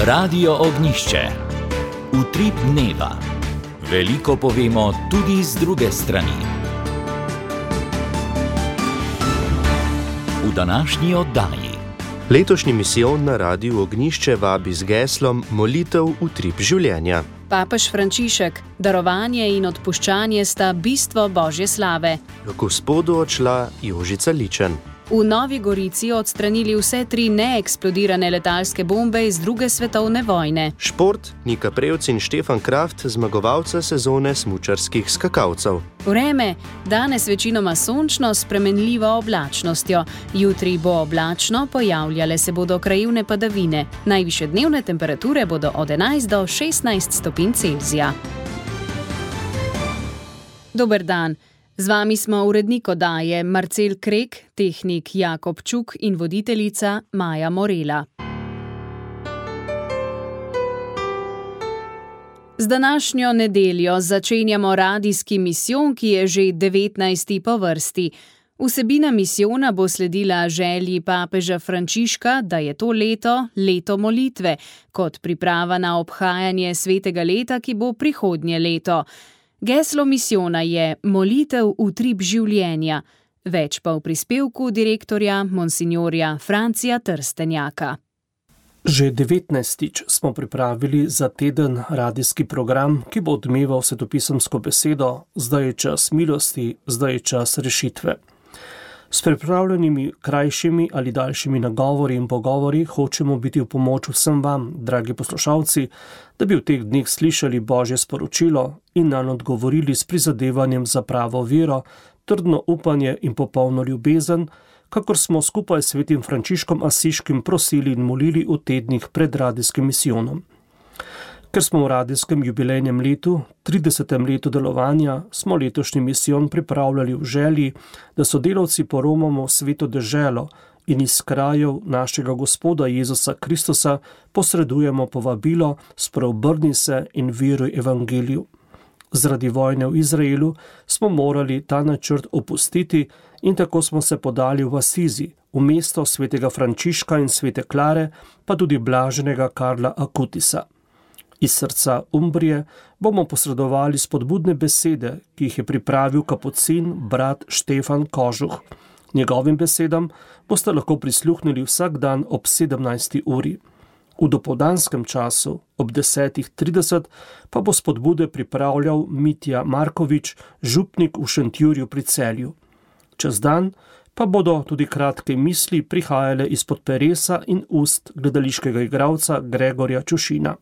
Radio Ognišče. Utrip dneva. Veliko povemo tudi z druge strani. V današnji oddaji. Letošnji misijon na Radiu Ognjišče vabi z geslom Molitev utrip življenja. Papež Frančišek, darovanje in odpuščanje sta bistvo Božje slave. Gospodu odšla Jožica Ličen. V Novi Gorici odstranili vse 3 neeksplodirane letalske bombe iz 2. svetovne vojne. Šport, Nika Prevc in Štefan Kraft, zmagovalca sezone smučarskih skakalcev. Vreme, danes večinoma sončno s spremenljivo oblačnostjo. Jutri bo oblačno, pojavljale se bodo krajevne padavine. Najvišje dnevne temperature bodo od 11 do 16 stopinj Celzija. Dober dan. Z vami smo urednik oddaje Marcel Krek, tehnik Jakob Čuk in voditeljica Maja Morela. Z današnjo nedeljo začenjamo radijski misijon, ki je že 19. po vrsti. Vsebina misijona bo sledila želji papeža Frančiška, da je to leto molitve, kot priprava na obhajanje svetega leta, ki bo prihodnje leto. Geslo misijona je Molitev utrip življenja. Več pa v prispevku direktorja monsinjorja Francija Trstenjaka. Že 19. smo pripravili za teden radijski program, ki bo odmeval svetopisemsko besedo Zdaj je čas milosti, zdaj je čas rešitve. S pripravljenimi krajšimi ali daljšimi nagovori in pogovori hočemo biti v pomoč vsem vam, dragi poslušalci, da bi v teh dneh slišali Božje sporočilo in nanj odgovorili s prizadevanjem za pravo vero, trdno upanje in popolno ljubezen, kakor smo skupaj s svetim Frančiškom Asiškim prosili in molili v tednih pred radijskim misijonom. Ker smo v radijskem jubilejnem letu, 30. letu delovanja, smo letošnji misijon pripravljali v želji, da sodelavci poromamo sveto deželo in iz krajev našega Gospoda Jezusa Kristusa posredujemo povabilo Spreobrni se in veruj evangeliju. Zaradi vojne v Izraelu smo morali ta načrt opustiti in tako smo se podali v Asizi, v mesto svetega Frančiška in svete Klare, pa tudi blaženega Karla Akutisa. Iz srca Umbrije bomo posredovali spodbudne besede, ki jih je pripravil kapucin brat Štefan Kožuh. Njegovim besedam boste lahko prisluhnili vsak dan ob 17. uri. V dopoldanskem času ob 10.30 pa bo spodbude pripravljal Mitja Markovič, župnik v Šentjurju pri Celju. Čez dan pa bodo tudi kratke misli prihajale izpod peresa in ust gledališkega igralca Gregorja Čušina.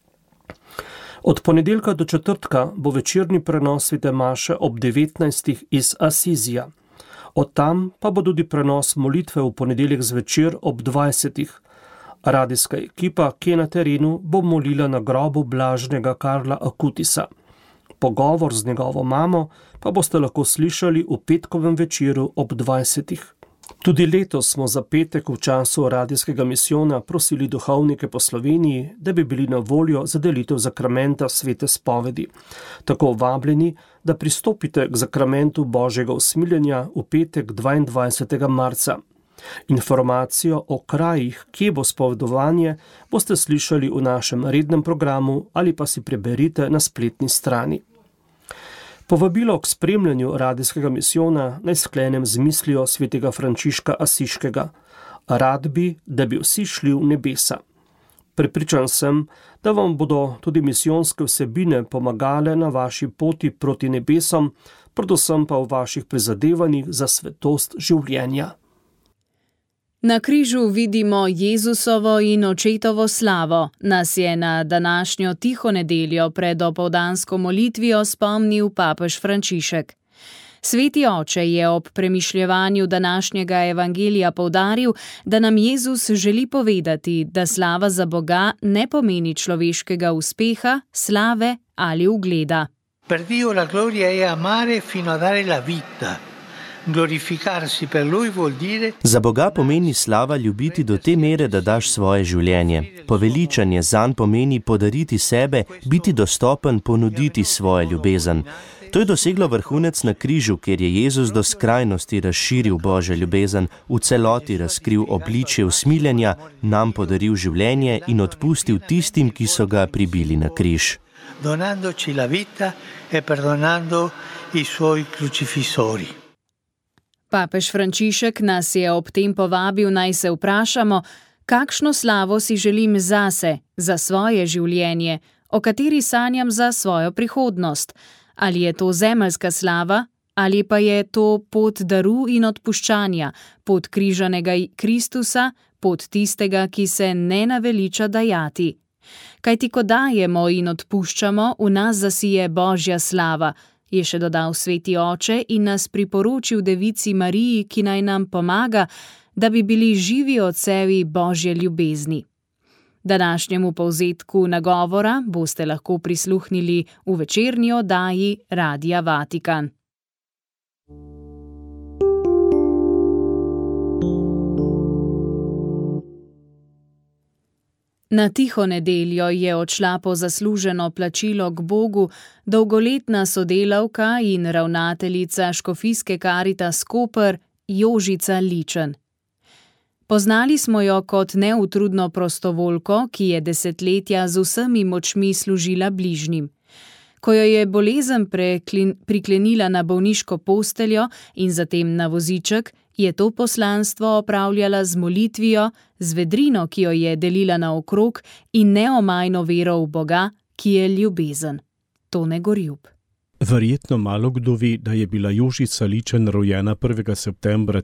Od ponedeljka do četrtka bo večerni prenos svete maše ob 19. iz Asizija. Od tam pa bo tudi prenos molitve v ponedeljek zvečer ob 20. Radijska ekipa, ki je na terenu, bo molila na grobu blaženega Karla Akutisa. Pogovor z njegovo mamo pa boste lahko slišali v petkovem večeru ob 20. Tudi letos smo za petek v času radijskega misijona prosili duhovnike po Sloveniji, da bi bili na voljo za delitev zakramenta svete spovedi. Tako vabljeni, da pristopite k zakramentu Božjega usmiljenja v petek 22. marca. Informacijo o krajih, kje bo spovedovanje, boste slišali v našem rednem programu ali pa si preberite na spletni strani. Povabilo k spremljanju radijskega misijona naj sklenem z mislijo svetega Frančiška Asiškega. Rad bi, da bi vsi šli v nebesa. Prepričan sem, da vam bodo tudi misijonske vsebine pomagale na vaši poti proti nebesom, predvsem pa v vaših prizadevanjih za svetost življenja. Na križu vidimo Jezusovo in očetovo slavo. Nas je na današnjo tiho nedeljo pred opoldansko molitvijo spomnil papež Frančišek. Sveti oče je ob premišljevanju današnjega evangelija poudaril, da nam Jezus želi povedati, da slava za Boga ne pomeni človeškega uspeha, slave ali ugleda. Per Dio la gloria è amare fino a dare la vita. Glorificarsi per lui vuol dire... Za Boga pomeni slava ljubiti do te mere, da daš svoje življenje. Poveličanje zanj pomeni podariti sebe, biti dostopen, ponuditi svojo ljubezen. To je doseglo vrhunec na križu, kjer je Jezus do skrajnosti razširil Božjo ljubezen, v celoti razkril obličje usmiljenja, nam podaril življenje in odpustil tistim, ki so ga pribili na križ. Donandoci la vita e perdonando i suoi crucifissori. Papež Frančišek nas je ob tem povabil, naj se vprašamo, kakšno slavo si želim zase, za svoje življenje, o kateri sanjam za svojo prihodnost. Ali je to zemeljska slava, ali pa je to pot daru in odpuščanja, pot križanega Kristusa, pot tistega, ki se ne naveliča dajati. Kajti ko dajemo in odpuščamo, v nas zasije Božja slava, je še dodal Sveti Oče in nas priporočil Devici Mariji, ki naj nam pomaga, da bi bili živi odsevi Božje ljubezni. Današnjemu povzetku nagovora boste lahko prisluhnili v večerni oddaji Radia Vatikan. Na tiho nedeljo je odšla po zasluženo plačilo k Bogu dolgoletna sodelavka in ravnateljica škofijske Karitas Koper Jožica Ličen. Poznali smo jo kot neutrudno prostovoljko, ki je desetletja z vsemi močmi služila bližnjim. Ko jo je bolezen priklenila na bolniško posteljo in zatem na voziček, je to poslanstvo opravljala z molitvijo, z vedrino, ki jo je delila naokrog, in neomajno vero v Boga, ki je ljubezen. Tone Gorjub. Verjetno malo kdo ve, da je bila Jožica Ličen rojena 1. septembra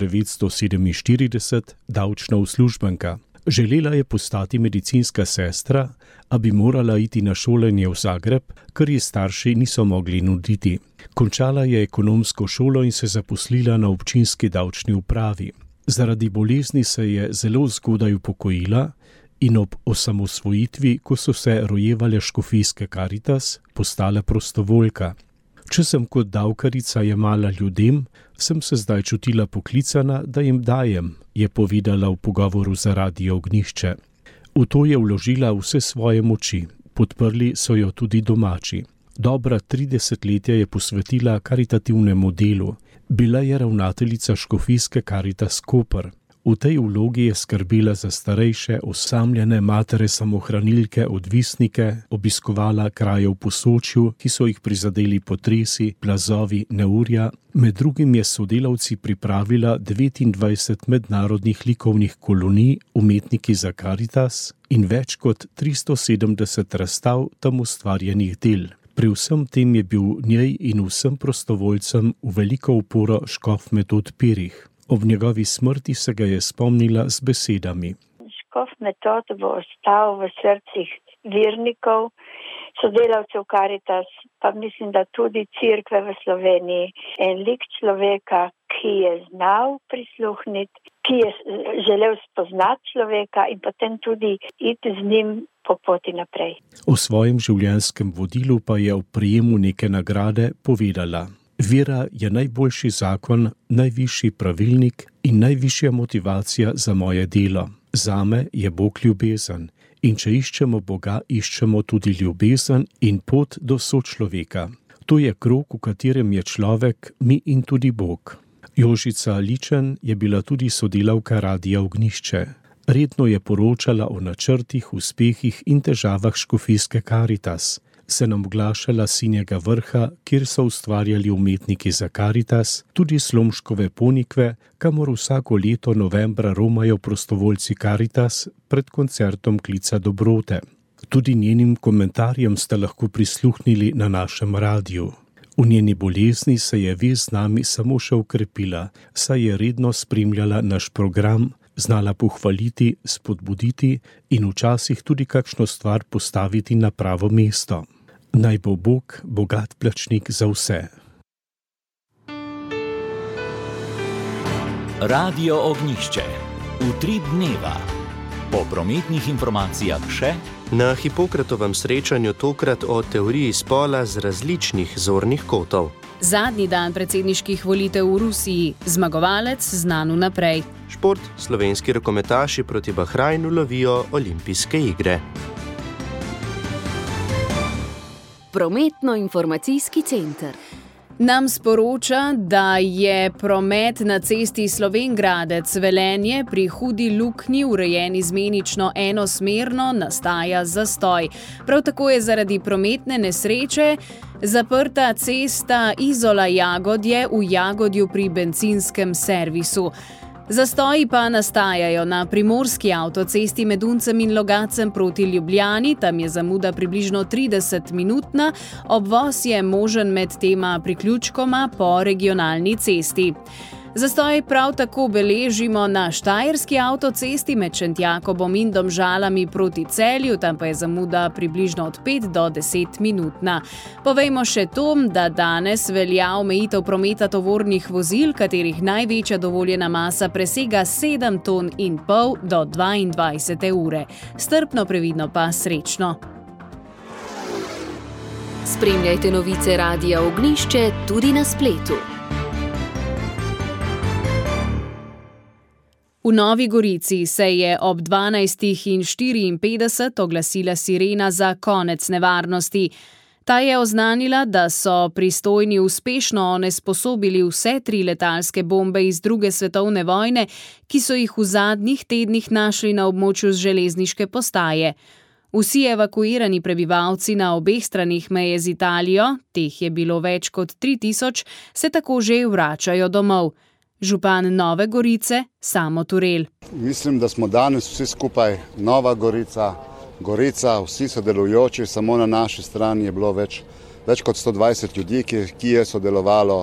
1947, davčna uslužbenka. Želela je postati medicinska sestra, a bi morala iti na šolanje v Zagreb, kar ji starši niso mogli nuditi. Končala je ekonomsko šolo in se zaposlila na občinski davčni upravi. Zaradi bolezni se je zelo zgodaj upokojila in ob osamosvojitvi, ko so se rojevale škofijske Karitas, postala prostovoljka. Če sem kot davkarica jemala ljudem, sem se zdaj čutila poklicana, da jim dajem, je povedala v pogovoru za Radio Ognjišče. V to je vložila vse svoje moči, podprli so jo tudi domači. Dobra 30 letja je posvetila karitativnemu delu. Bila je ravnateljica škofijske Karitas Koper. V tej vlogi je skrbela za starejše, osamljene matere samohranilke, odvisnike, obiskovala kraje v Posočju, ki so jih prizadeli potresi, plazovi, neurja. Med drugim je sodelavci pripravila 29 mednarodnih likovnih kolonij Umetniki za Karitas in več kot 370 razstav tam ustvarjenih del. Pri vsem tem je bil njej in vsem prostovoljcem v veliko oporo škof Metod Pirih. Ob njegovi smrti se ga je spomnila z besedami. Škof Metod bo ostal v srcih vernikov, sodelavcev Karitas, pa mislim, da tudi cerkve v Sloveniji. En lik človeka, ki je znal prisluhniti, ki je želel spoznati človeka in potem tudi iti z njim po poti naprej. O svojem življenjskem vodilu pa je v prejemu neke nagrade povedala: Vera je najboljši zakon, najvišji pravilnik in najvišja motivacija za moje delo. Zame je Bog ljubezen. In če iščemo Boga, iščemo tudi ljubezen in pot do sočloveka. To je krog, v katerem je človek, mi in tudi Bog. Jožica Ličen je bila tudi sodelavka Radia Ognjišče. Redno je poročala o načrtih, uspehih in težavah škofijske Karitas. Se nam oglašala Sinjega vrha, kjer so ustvarjali umetniki za Karitas, tudi Slomškove Ponikve, kamor vsako leto novembra romajo prostovoljci Karitas pred koncertom Klica dobrote. Tudi njenim komentarjem ste lahko prisluhnili na našem radiju. V njeni bolezni se je vez z nami samo še ukrepila, saj je redno spremljala naš program, znala pohvaliti, spodbuditi in včasih tudi kakšno stvar postaviti na pravo mesto. Naj bo Bog bogat plačnik za vse. Radio Ognjišče. Utrip dneva. Po prometnih informacijah še na Hipokratovem srečanju tokrat o teoriji spola z različnih zornih kotov. Zadnji dan predsedniških volitev v Rusiji. Zmagovalec znan vnaprej. Šport. Slovenski rokometaši proti Bahrajnu lovijo olimpijske igre. Prometno-informacijski center. Nam sporoča, da je promet na cesti Slovenj-Gradec-Velenje pri Hudi Luknji, urejen izmenično enosmerno, nastaja zastoj. Prav tako je zaradi prometne nesreče zaprta cesta Izola-Jagodje v Jagodju pri bencinskem servisu. Zastoji pa nastajajo na primorski avtocesti med Uncem in Logacem proti Ljubljani, tam je zamuda približno 30-minutna, obvoz je možen med tema priključkoma po regionalni cesti. Zastoj prav tako beležimo na štajerski avtocesti med Šentjakobom in Domžalami proti Celju, tam pa je zamuda približno od 5 do 10 minutna. Povejmo še to, da danes velja omejitev prometa tovornih vozil, katerih največja dovoljena masa presega 7,5 ton do 22 ure. Strpno, previdno pa srečno. Spremljajte novice Radia Ognjišče tudi na spletu. V Novi Gorici se je ob 12:54 oglasila sirena za konec nevarnosti. Ta je oznanila, da so pristojni uspešno onesposobili vse 3 letalske bombe iz II. Svetovne vojne, ki so jih v zadnjih tednih našli na območju železniške postaje. Vsi evakuirani prebivalci na obeh stranih meje z Italijo, teh je bilo več kot 3000, se tako že vračajo domov. Župan Nove Gorice, Samo Turel. Mislim, da smo danes vsi skupaj, Nova Gorica, vsi sodelujoči, samo na naši strani je bilo več kot 120 ljudi, ki je sodelovalo,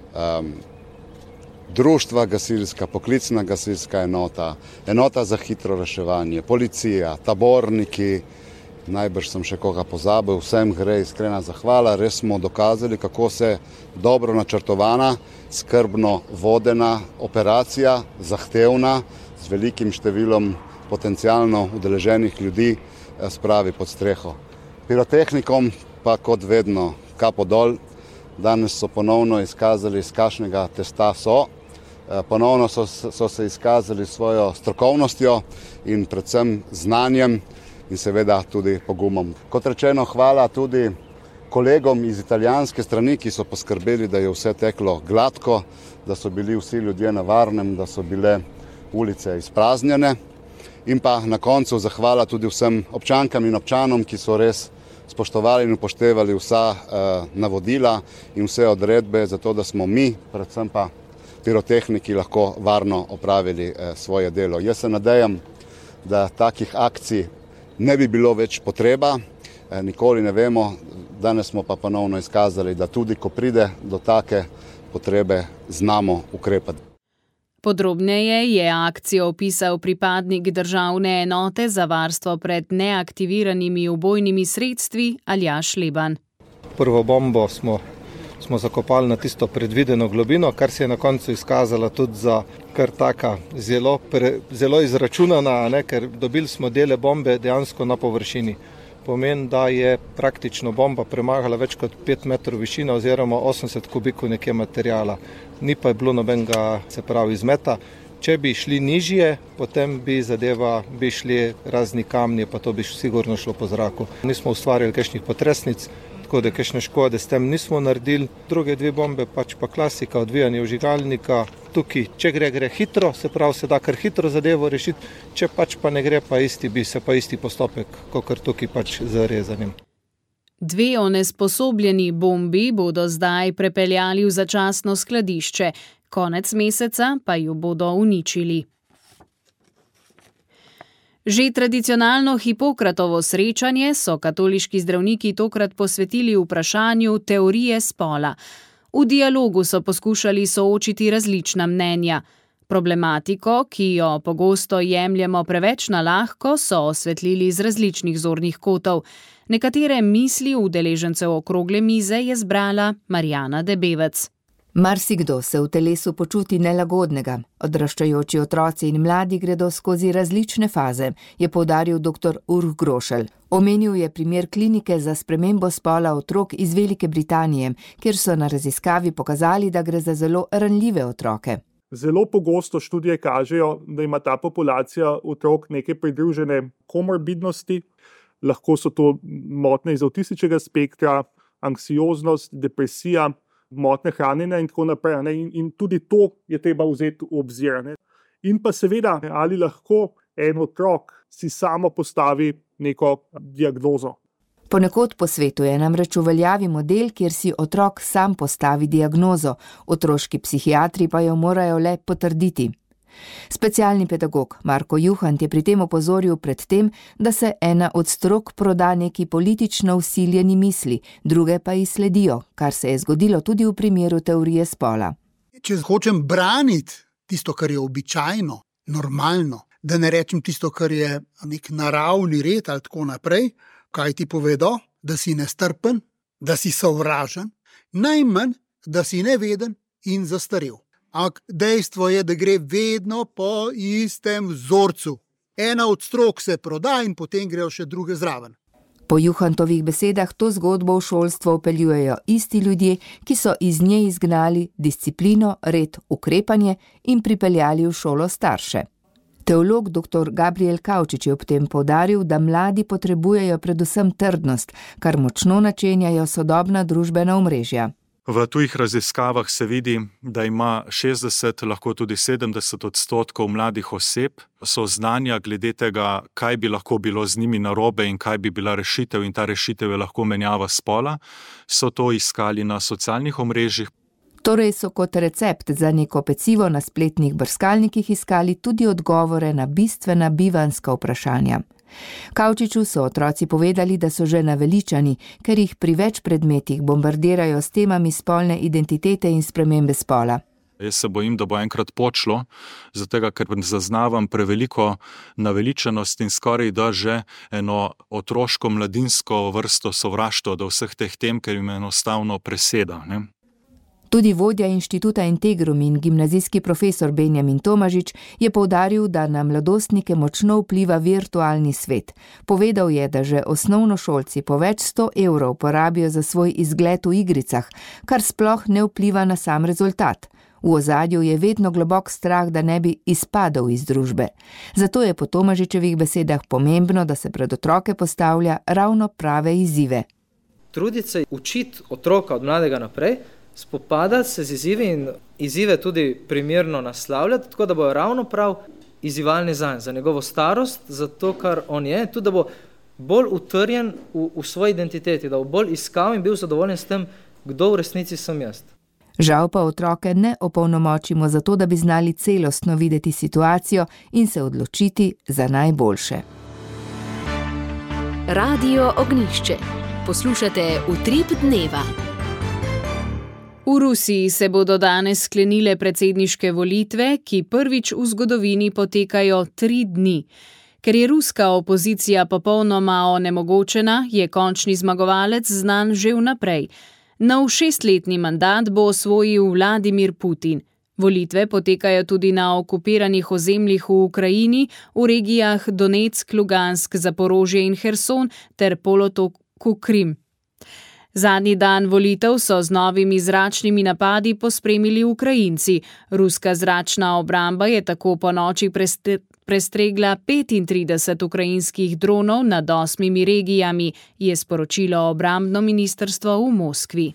društva gasilska, poklicna gasilska enota za hitro reševanje, policija, taborniki, najbrž sem še koga pozabil, vsem gre iskrena zahvala, res smo dokazali, kako se dobro načrtovana, skrbno vodena operacija, zahtevna, z velikim številom potencialno udeleženih ljudi spravi pod streho. Pirotehnikom pa kot vedno kapo dol, danes so ponovno izkazali, iz kakšnega testa so, ponovno so se izkazali svojo strokovnostjo in predvsem znanjem in seveda tudi pogumom. Kot rečeno, hvala tudi kolegom iz italijanske strani, ki so poskrbeli, da je vse teklo gladko, da so bili vsi ljudje na varnem, da so bile ulice izpraznjene. In pa na koncu zahvala tudi vsem občankam in občanom, ki so res spoštovali in upoštevali vsa navodila in vse odredbe, zato da smo mi, predvsem pa pirotehniki, lahko varno opravili svoje delo. Jaz se nadejam, da takih akcij ne bi bilo več potreba, nikoli ne vemo, danes smo pa ponovno izkazali, da tudi ko pride do take potrebe, znamo ukrepati. Podrobneje je akcijo opisal pripadnik državne enote za varstvo pred neaktiviranimi ubojnimi sredstvi Aljaž Leban. Prvo bombo smo zakopali na tisto predvideno globino, kar se je na koncu izkazala tudi za kar taka zelo izračunana, ker dobili smo dele bombe dejansko na površini. Pomeni, da je praktično bomba premagala več kot 5 metrov višina oziroma 80 kubikov nekje materijala. Ni pa je bilo nobenega, se pravi, izmeta. Če bi šli nižje, potem bi šli razni kamni, pa to bi sigurno šlo po zraku. Nismo ustvarjali kakšnih potresnic, tako da kakšne škode s tem nismo naredili. Druge 2 bombe, pač pa klasika, odvijanje vžigalnika. Tukaj, če gre hitro, se pravi, se da kar hitro zadevo rešiti, če pač pa ne gre, pa isti postopek, kakor tukaj pač z rezanjem. 2 onesposobljeni bombi bodo zdaj prepeljali v začasno skladišče, konec meseca pa ju bodo uničili. Že tradicionalno Hipokratovo srečanje so katoliški zdravniki tokrat posvetili vprašanju teorije spola. V dialogu so poskušali soočiti različna mnenja. Problematiko, ki jo pogosto jemljemo preveč na lahko, so osvetlili z različnih zornih kotov. Nekatere misli udeležencev okrogle mize je zbrala Marjana Debevec. Marsikdo se v telesu počuti nelagodnega. Odraščajoči otroci in mladi gredo skozi različne faze, je poudaril dr. Urh Grošelj. Omenil je primer klinike za spremembo spola otrok iz Velike Britanije, kjer so na raziskavi pokazali, da gre za zelo ranljive otroke. Zelo pogosto študije kažejo, da ima ta populacija otrok neke pridružene komorbidnosti, lahko so to motnje iz avtističnega spektra, anksioznost, depresija, motnje hranjenja in tako naprej. In tudi to je treba vzeti v obzir. In pa seveda, ali lahko en otrok si samo postavi neko diagnozo. Ponekod po svetu je namreč v veljavi model, kjer si otrok sam postavi diagnozo, otroški psihiatri pa jo morajo le potrditi. Specialni pedagog Marko Juhant je pri tem opozoril pred tem, da se ena od strok proda neki politično vsiljeni misli, druge pa ji sledijo, kar se je zgodilo tudi v primeru teorije spola. Če hočem braniti tisto, kar je običajno, normalno, da ne rečem tisto, kar je nek naravni red ali tako naprej, kaj ti povedo, da si nestrpen, da si sovražen, najmanj, da si neveden in zastarel. Ampak dejstvo je, da gre vedno po istem vzorcu. Ena od strok se proda in potem grejo še druge zraven. Po Juhantovih besedah to zgodbo v šolstvo vpeljujejo isti ljudje, ki so iz nje izgnali disciplino, red, ukrepanje in pripeljali v šolo starše. Teolog dr. Gabriel Kavčič je ob tem poudaril, da mladi potrebujejo predvsem trdnost, kar močno načenjajo sodobna družbena omrežja. V tujih raziskavah se vidi, da ima 60, lahko tudi 70% mladih oseb soznanja glede tega, kaj bi lahko bilo z njimi narobe in kaj bi bila rešitev, in ta rešitev je lahko menjava spola. So to iskali na socialnih omrežjih. Torej so kot recept za neko pecivo na spletnih brskalnikih iskali tudi odgovore na bistvena bivanjska vprašanja. Kavčiču so otroci povedali, da so že naveličani, ker jih pri več predmetih bombardirajo s temami spolne identitete in spremembe spola. Jaz se bojim, da bo enkrat počlo, zato ker zaznavam preveliko naveličanost in skoraj da že eno otroško mladinsko vrsto sovraštva do vseh teh tem, ker jim enostavno preseda, ne? Tudi vodja inštituta Integrum in gimnazijski profesor Benjamin Tomažič je poudaril, da na mladostnike močno vpliva virtualni svet. Povedal je, da že osnovnošolci po več 100 evrov porabijo za svoj izgled v igricah, kar sploh ne vpliva na sam rezultat. V ozadju je vedno globok strah, da ne bi izpadel iz družbe. Zato je po Tomažičevih besedah pomembno, da se pred otroke postavlja ravno prave izzive. Truditi se učiti otroka od mladega naprej, spopadati se z izzivi in izzive tudi primerno naslavljati, tako da bojo ravno prav izzivalni zanj, za njegovo starost, za to, kar on je, tudi da bo bolj utrjen v svoji identiteti, da bo bolj iskal in bil zadovoljen s tem, kdo v resnici sem jaz. Žal pa otroke ne opolnomočimo za to, da bi znali celostno videti situacijo in se odločiti za najboljše. Radio Ognjišče. Poslušate Utrip dneva. V Rusiji se bodo danes sklenile predsedniške volitve, ki prvič v zgodovini potekajo 3 dni. Ker je ruska opozicija popolnoma onemogočena, je končni zmagovalec znan že vnaprej. Nov 6-letni mandat bo osvojil Vladimir Putin. Volitve potekajo tudi na okupiranih ozemljih v Ukrajini, v regijah Donetsk, Lugansk, Zaporožje in Herson ter polotoku Krim. Zadnji dan volitev so z novimi zračnimi napadi pospremili Ukrajinci. Ruska zračna obramba je tako po noči prestregla 35 ukrajinskih dronov nad 8 regijami, je sporočilo obrambno ministrstvo v Moskvi.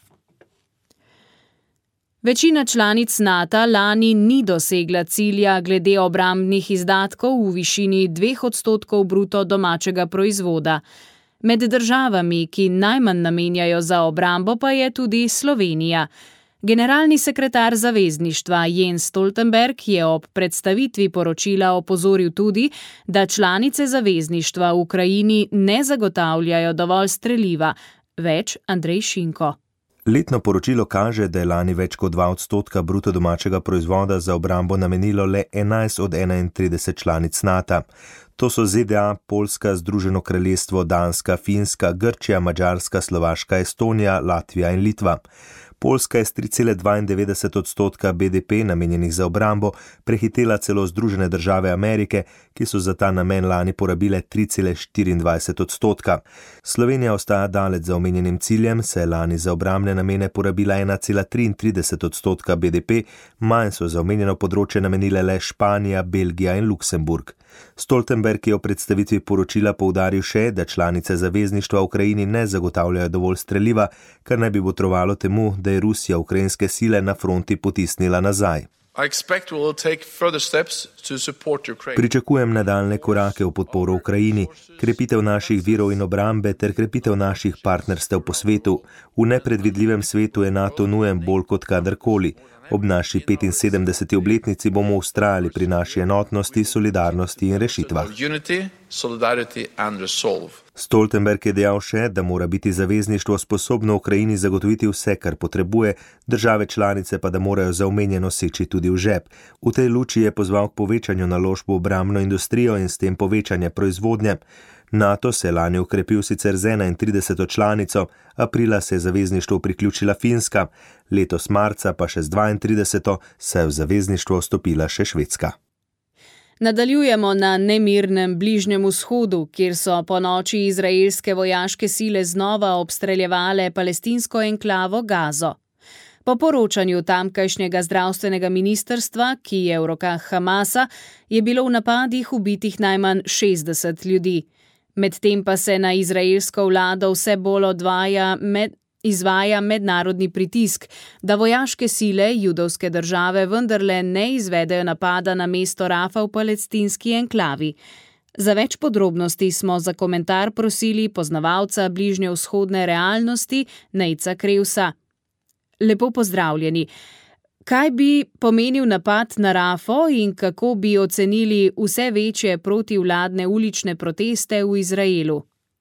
Večina članic NATO lani ni dosegla cilja glede obrambnih izdatkov v višini 2% bruto domačega proizvoda. Med državami, ki najmanj namenjajo za obrambo, pa je tudi Slovenija. Generalni sekretar zavezništva Jens Stoltenberg je ob predstavitvi poročila opozoril tudi, da članice zavezništva v Ukrajini ne zagotavljajo dovolj streliva. Več Andrej Šinko. Letno poročilo kaže, da je lani več kot 2% bruto domačega proizvoda za obrambo namenilo le 11 od 31 članic NATO. To so ZDA, Poljska, Združeno kraljestvo, Danska, Finska, Grčija, Madžarska, Slovaška, Estonija, Latvija in Litva. Poljska je s 3,92% BDP namenjenih za obrambo prehitela celo Združene države Amerike, ki so za ta namen lani porabile 3,24%. Slovenija ostaja daleč za omenjenim ciljem, saj je lani za obrambne namene porabila 1,33% BDP, manj so za omenjeno področje namenile le Španija, Belgija in Luksemburg. Stoltenberg je v predstavitvi poročila poudaril še, da članice zavezništva v Ukrajini ne zagotavljajo dovolj streliva, kar naj bi botrovalo temu, da je Rusija ukrajinske sile na fronti potisnila nazaj. Pričakujem nadaljne korake v podporo Ukrajini, krepitev naših virov in obrambe ter krepitev naših partnerstev po svetu. V nepredvidljivem svetu je NATO nujen bolj kot kadarkoli. Ob naši 75. obletnici bomo vztrajali pri naši enotnosti, solidarnosti in rešitvah. Stoltenberg je dejal še, da mora biti zavezništvo sposobno Ukrajini zagotoviti vse, kar potrebuje, države članice pa da morajo za omenjeno seči tudi v žep. V tej luči je pozval k povečanju naložb v obrambno industrijo in s tem povečanje proizvodnje. NATO se je lani ukrepil sicer z 31. članico, aprila se je zavezništvu priključila Finska, letos marca pa še z 32. se je v zavezništvo vstopila še Švedska. Nadaljujemo na nemirnem Bližnjem vzhodu, kjer so po noči izraelske vojaške sile znova obstreljevale palestinsko enklavo Gazo. Po poročanju tamkajšnjega zdravstvenega ministrstva, ki je v rokah Hamasa, je bilo v napadih ubitih najmanj 60 ljudi. Medtem pa se na izraelsko vlado vse bolj izvaja mednarodni pritisk, da vojaške sile judovske države vendarle ne izvedejo napada na mesto Rafa v palestinski enklavi. Za več podrobnosti smo za komentar prosili poznavalca bližnjevzhodne realnosti Nejca Krevsa. Lepo pozdravljeni. Kaj bi pomenil napad na Rafo in kako bi ocenili vse večje protivladne ulične proteste v Izraelu?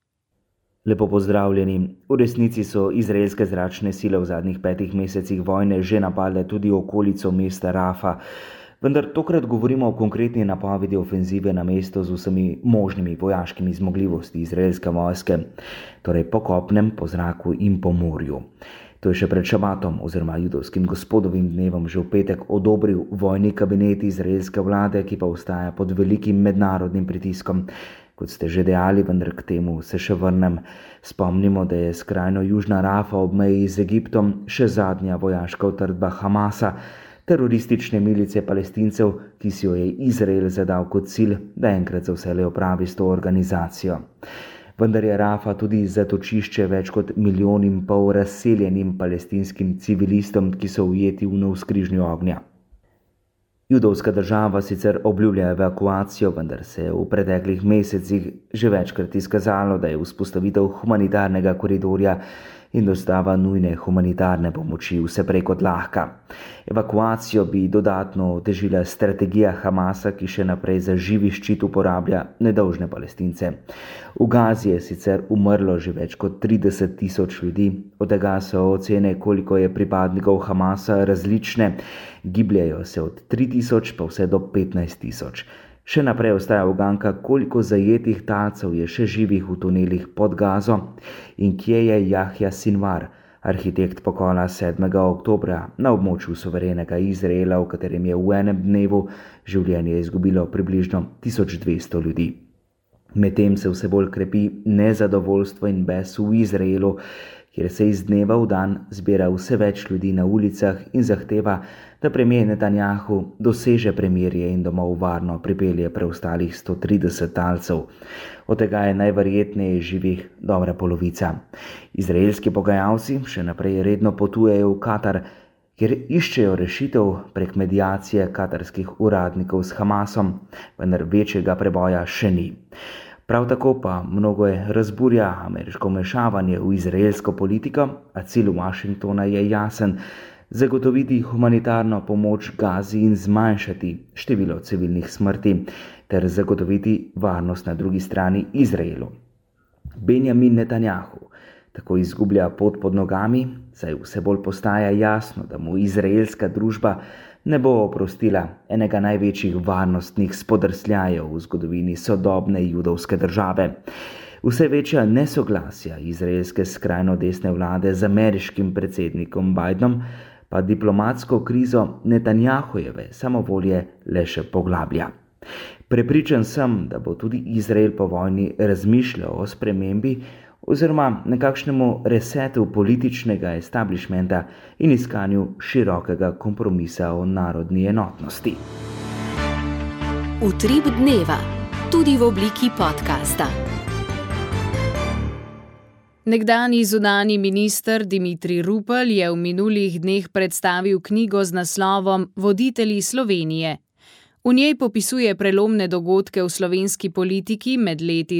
Lepo pozdravljeni. V resnici so izraelske zračne sile v zadnjih 5 mesecih vojne že napadle tudi okolico mesta Rafa, vendar tokrat govorimo o konkretni napovedi ofenzive na mesto z vsemi možnimi vojaškimi zmogljivosti izraelske vojske, torej po kopnem, po zraku in po morju. To je še pred šabatom oziroma judovskim gospodovim dnevom že v petek odobril vojni kabinet izraelske vlade, ki pa ostaja pod velikim mednarodnim pritiskom. Kot ste že dejali, vendar k temu se še vrnem. Spomnimo, da je skrajno južna Rafa ob meji z Egiptom še zadnja vojaška utrdba Hamasa, teroristične milice Palestincev, ki si jo je Izrael zadal kot cilj, da enkrat za vselej opravi s to organizacijo. Vendar je Rafa tudi zatočišče več kot 1,5 milijona razseljenim palestinskim civilistom, ki so ujeti v navzkrižju ognja. Judovska država sicer obljublja evakuacijo, vendar se je v preteklih mesecih že večkrat izkazalo, da je vzpostavitev humanitarnega koridorja in dostava nujne humanitarne pomoči vse prej kot lahka. Evakuacijo bi dodatno otežila strategija Hamasa, ki še naprej za živi ščit uporablja nedolžne Palestince. V Gazi je sicer umrlo že več kot 30.000 ljudi, od tega so ocene, koliko je pripadnikov Hamasa, različne, gibljajo se od 3.000 pa vse do 15.000. Še naprej ostaja uganka, koliko zajetih talcev je še živih v tunelih pod Gazo in kje je Jahja Sinvar, arhitekt pokola 7. oktobra na območju suverenega Izraela, v katerem je v enem dnevu življenje izgubilo približno 1200 ljudi. Medtem se vse bolj krepi nezadovoljstvo in bes v Izraelu, kjer se iz dneva v dan zbira vse več ljudi na ulicah in zahteva, da premijer Netanjahu doseže premirje in domov varno pripelje preostalih 130 talcev. Od tega je najverjetneje živih dobra polovica. Izraelski pogajalci še naprej redno potujejo v Katar, kjer iščejo rešitev prek mediacije katarskih uradnikov s Hamasom, vendar večjega preboja še ni. Prav tako pa mnogo razburja ameriško vmešavanje v izraelsko politiko, a cilj Washingtona je jasen: zagotoviti humanitarno pomoč Gazi in zmanjšati število civilnih smrti ter zagotoviti varnost na drugi strani Izraelu. Benjamin Netanjahu tako izgublja pot pod nogami, saj vse bolj postaja jasno, da mu izraelska družba ne bo oprostila enega največjih varnostnih spodrsljajev v zgodovini sodobne judovske države. Vse večja nesoglasja izraelske skrajno desne vlade z ameriškim predsednikom Bidenom pa diplomatsko krizo Netanjahujeve samovolje le še poglablja. Prepričan sem, da bo tudi Izrael po vojni razmišljal o spremembi oziroma nekakšnemu resetu političnega establishmenta in iskanju širokega kompromisa o narodni enotnosti. Utrip dneva. tudi v obliki podcasta. Nekdanji zunanji minister Dimitrij Rupel je v minulih dneh predstavil knjigo z naslovom Voditelji Slovenije. V njej popisuje prelomne dogodke v slovenski politiki med leti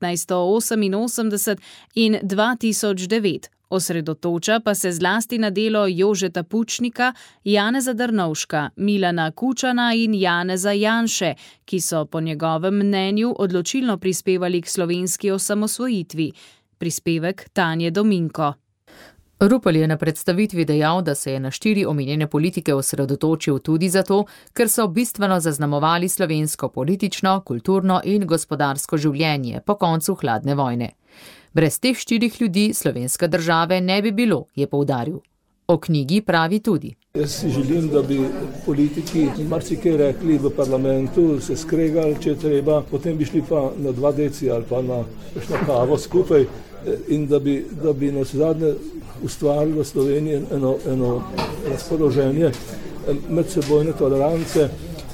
1988 in 2009. Osredotoča pa se zlasti na delo Jožeta Pučnika, Janeza Drnovška, Milana Kučana in Janeza Janše, ki so po njegovem mnenju odločilno prispevali k slovenski osamosvojitvi. Prispevek Tanje Dominko. Rupel je na predstavitvi dejal, da se je na 4 omenjene politike osredotočil tudi zato, ker so bistveno zaznamovali slovensko politično, kulturno in gospodarsko življenje po koncu hladne vojne. Brez teh 4 ljudi slovenske države ne bi bilo, je poudaril. O knjigi pravi tudi. Jaz si želim, da bi politiki marsikaj rekli v parlamentu, se skregali, če je treba, potem bi šli pa na 2 deci ali pa na kavo skupaj in da bi nas zadnje ustvarili v Sloveniji eno razpoloženje medsebojne tolerance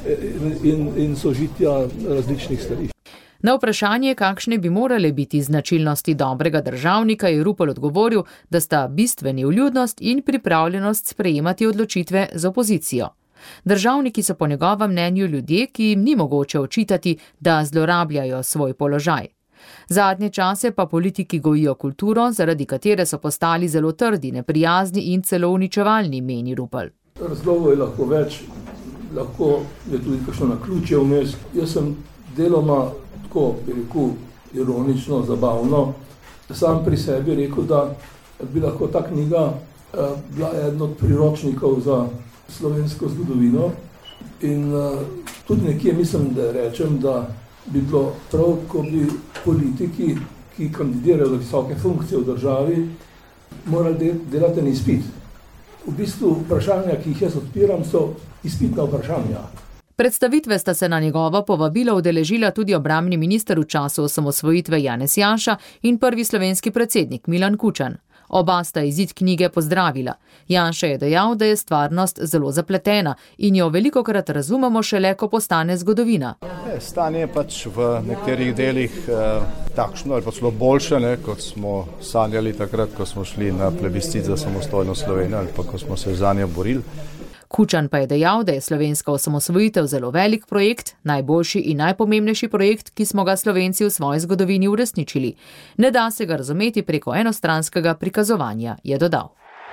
in sožitja različnih stališč. Na vprašanje, kakšne bi morale biti značilnosti dobrega državnika, je Rupel odgovoril, da sta bistveni vljudnost in pripravljenost sprejemati odločitve z opozicijo. Državniki so po njegovem mnenju ljudje, ki jim ni mogoče očitati, da zlorabljajo svoj položaj. Zadnje čase pa politiki gojijo kulturo, zaradi katere so postali zelo trdi, neprijazni in celo uničevalni, meni Rupel. Razlogov je lahko več, lahko je tudi kakšno naključje vmes. Jaz sem deloma tako, bi rekel, ironično, zabavno, sam pri sebi rekel, da bi lahko ta knjiga bila eden od priročnikov za slovensko zgodovino in tudi nekje mislim, da rečem, da bi bilo prav, ko bi politiki, ki kandidirajo za visoke funkcije v državi, morali delati en izpit. V bistvu vprašanja, ki jih jaz odpiram, so izpitna vprašanja. Predstavitve sta se na njegovo povabilo udeležila tudi obrambni minister v času osamosvojitve Janez Janša in prvi slovenski predsednik Milan Kučan. Oba sta izid knjige pozdravila. Janša je dejal, da je stvarnost zelo zapletena in jo velikokrat razumemo šele, ko postane zgodovina. Stanje je pač v nekaterih delih takšno ali pa celo boljše, kot smo sanjali takrat, ko smo šli na plebiscit za samostojno Slovenijo ali pa ko smo se zanjo borili. Kučan pa je dejal, da je slovenska osamosvojitev zelo velik projekt, najboljši in najpomembnejši projekt, ki smo ga Slovenci v svoji zgodovini uresničili. Ne da se ga razumeti preko enostranskega prikazovanja, je dodal.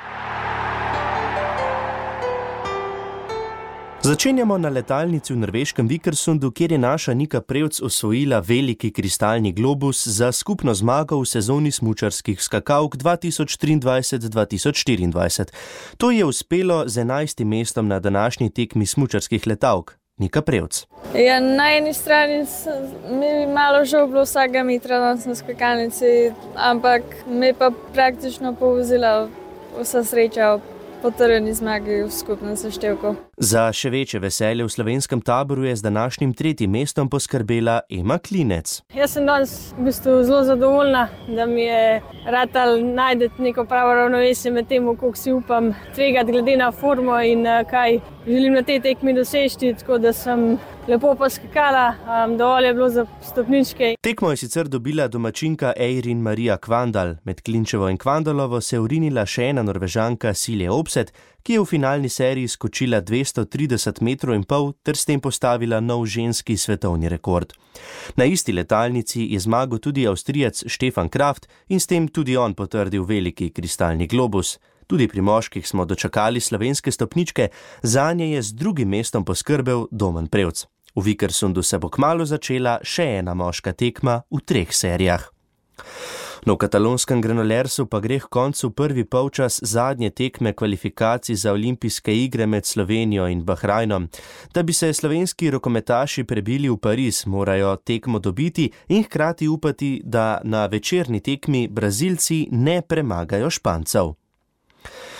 Začenjamo na letalnici v norveškem Vikersundu, kjer je naša Nika Prevc osvojila veliki kristalni globus za skupno zmago v sezoni smučarskih skakavk 2023-2024. To je uspelo z 11. mestom na današnji tekmi smučarskih letalk. Nika Prevc. Ja, na eni strani mi malo žal bilo vsega metra danes na skakalnici, ampak me pa praktično povozila vsa sreča potrjeni zmagi v skupnem seštevku. Za še večje veselje v slovenskem taboru je z današnjim 3. mestom poskrbela Ema Klinec. Jaz sem danes v bistvu zelo zadovoljna, da mi je ratal najti neko pravo ravnovesje med tem, koliko si upam tvegati glede na formo in kaj želim na tej tekmi doseči, tako da sem lepo poskakala, dovolj je bilo za stopničke. Tekmo je sicer dobila domačinka Eirin Marija Kvandal. Med Klinčevo in Kvandalovo se je urinila še ena Norvežanka Silje Opset, ki je v finalni seriji skočila 230 metrov in pol ter s tem postavila nov ženski svetovni rekord. Na isti letalnici je zmagal tudi Avstrijec Stefan Kraft in s tem tudi on potrdil veliki kristalni globus. Tudi pri moških smo dočakali slovenske stopničke, zanje je z 2. mestom poskrbel Domen Prevc. V Vikersundu se bo kmalu začela še ena moška tekma v 3 serijah. No, v katalonskem Granollерsu pa gre k koncu prvi polčas zadnje tekme kvalifikacij za olimpijske igre med Slovenijo in Bahrajnom. Da bi se slovenski rokometaši prebili v Pariz, morajo tekmo dobiti in hkrati upati, da na večerni tekmi Brazilci ne premagajo Špancev.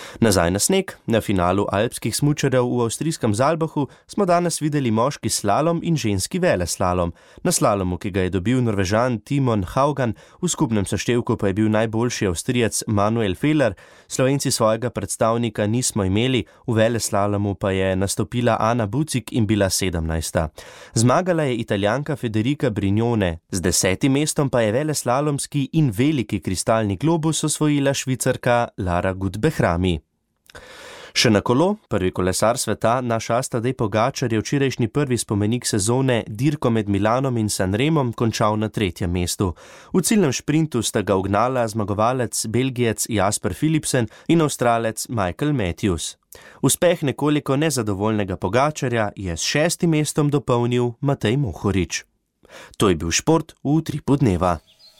Nazaj na sneg, na finalu alpskih smučarjev v avstrijskem Zalbachu smo danes videli moški slalom in ženski veleslalom. Na slalomu, ki ga je dobil Norvežan Timon Haugan, v skupnem seštevku pa je bil najboljši Avstrijec Manuel Feller, Slovenci svojega predstavnika nismo imeli, v veleslalomu pa je nastopila Ana Bucik in bila 17. Zmagala je Italijanka Federica Brignone, z 10. mestom pa je veleslalomski in veliki kristalni globus osvojila Švicarka Lara Gut-Behrami. Še na kolo, prvi kolesar sveta, naš Tadej Pogačar je včerajšnji prvi spomenik sezone dirko med Milanom in Sanremom končal na 3. mestu. V ciljnem šprintu sta ga ugnala zmagovalec Belgijec Jasper Philipsen in Avstralec Michael Matthews. Uspeh nekoliko nezadovoljnega Pogačarja je s 6. mestom dopolnil Matej Mohorič. To je bil šport v Utripu dneva.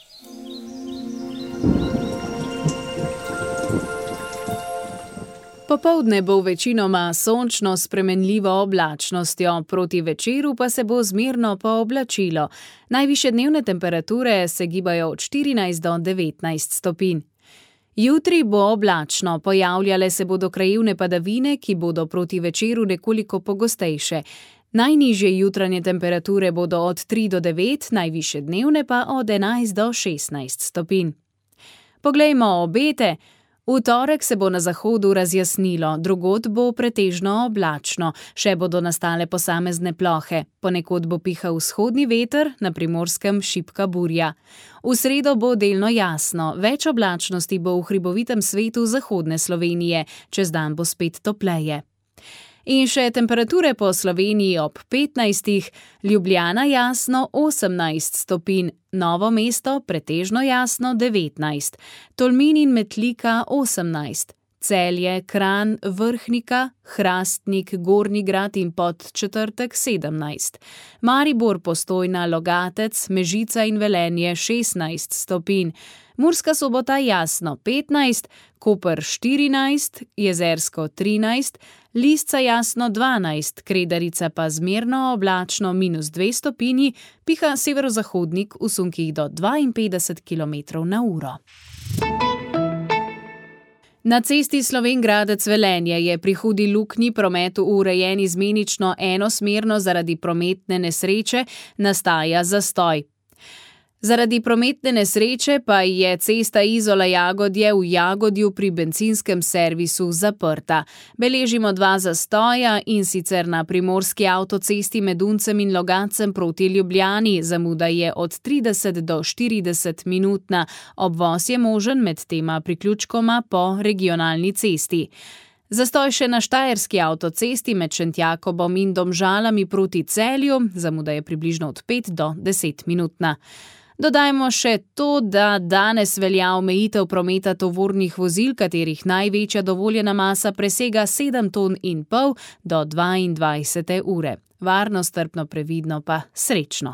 Popoldne bo večinoma sončno s spremenljivo oblačnostjo, proti večeru pa se bo zmerno pooblačilo. Najvišje dnevne temperature se gibajo od 14 do 19 stopinj. Jutri bo oblačno, pojavljale se bodo krajevne padavine, ki bodo proti večeru nekoliko pogostejše. Najnižje jutranje temperature bodo od 3 do 9, najvišje dnevne pa od 11 do 16 stopinj. Poglejmo obete. V torek se bo na zahodu razjasnilo, drugod bo pretežno oblačno, še bodo nastale posamezne plohe. Ponekod bo pihal vzhodni veter, na Primorskem šibka burja. V sredo bo delno jasno, več oblačnosti bo v hribovitem svetu zahodne Slovenije, čez dan bo spet topleje. In še temperature po Sloveniji ob 15, Ljubljana jasno 18 stopinj, Novo mesto pretežno jasno 19, Tolmin in Metlika 18, Celje, Kranj, Vrhnika, Hrastnik, Gornji Grad in Podčetrtek 17, Maribor, Postojna, Logatec, Mežica in Velenje 16 stopinj, Murska Sobota jasno 15, Koper 14, Jezersko 13, Lisca jasno 12, Kredarica pa zmerno oblačno -2 stopinji, piha severozahodnik v sunkih do 52 km/h. Na cesti Slovenj Gradec-Velenje je pri Hudi Luknji promet urejen izmenično enosmerno zaradi prometne nesreče, nastaja zastoj. Zaradi prometne nesreče pa je cesta Izola-Jagodje v Jagodju pri bencinskem servisu zaprta. Beležimo 2 zastoja, in sicer na primorski avtocesti med Uncem in Logatcem proti Ljubljani, zamuda je od 30 do 40 minutna, obvoz je možen med tema priključkoma po regionalni cesti. Zastoj še na štajerski avtocesti med Šentjakobom in Domžalami proti Celju, zamuda je približno od 5 do 10 minutna. Dodajmo še to, da danes velja omejitev prometa tovornih vozil, katerih največja dovoljena masa presega 7,5 ton do 22 ure. Varno, strpno, previdno pa srečno.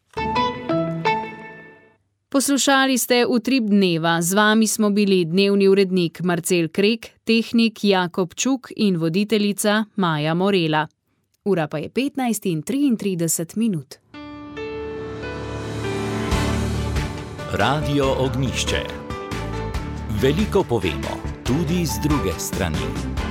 Poslušali ste Utrip dneva, z vami smo bili dnevni urednik Marcel Krek, tehnik Jakob Čuk in voditeljica Maja Morela. Ura pa je 15:33. Radio Ognjišče. Veliko povemo, tudi z druge strani.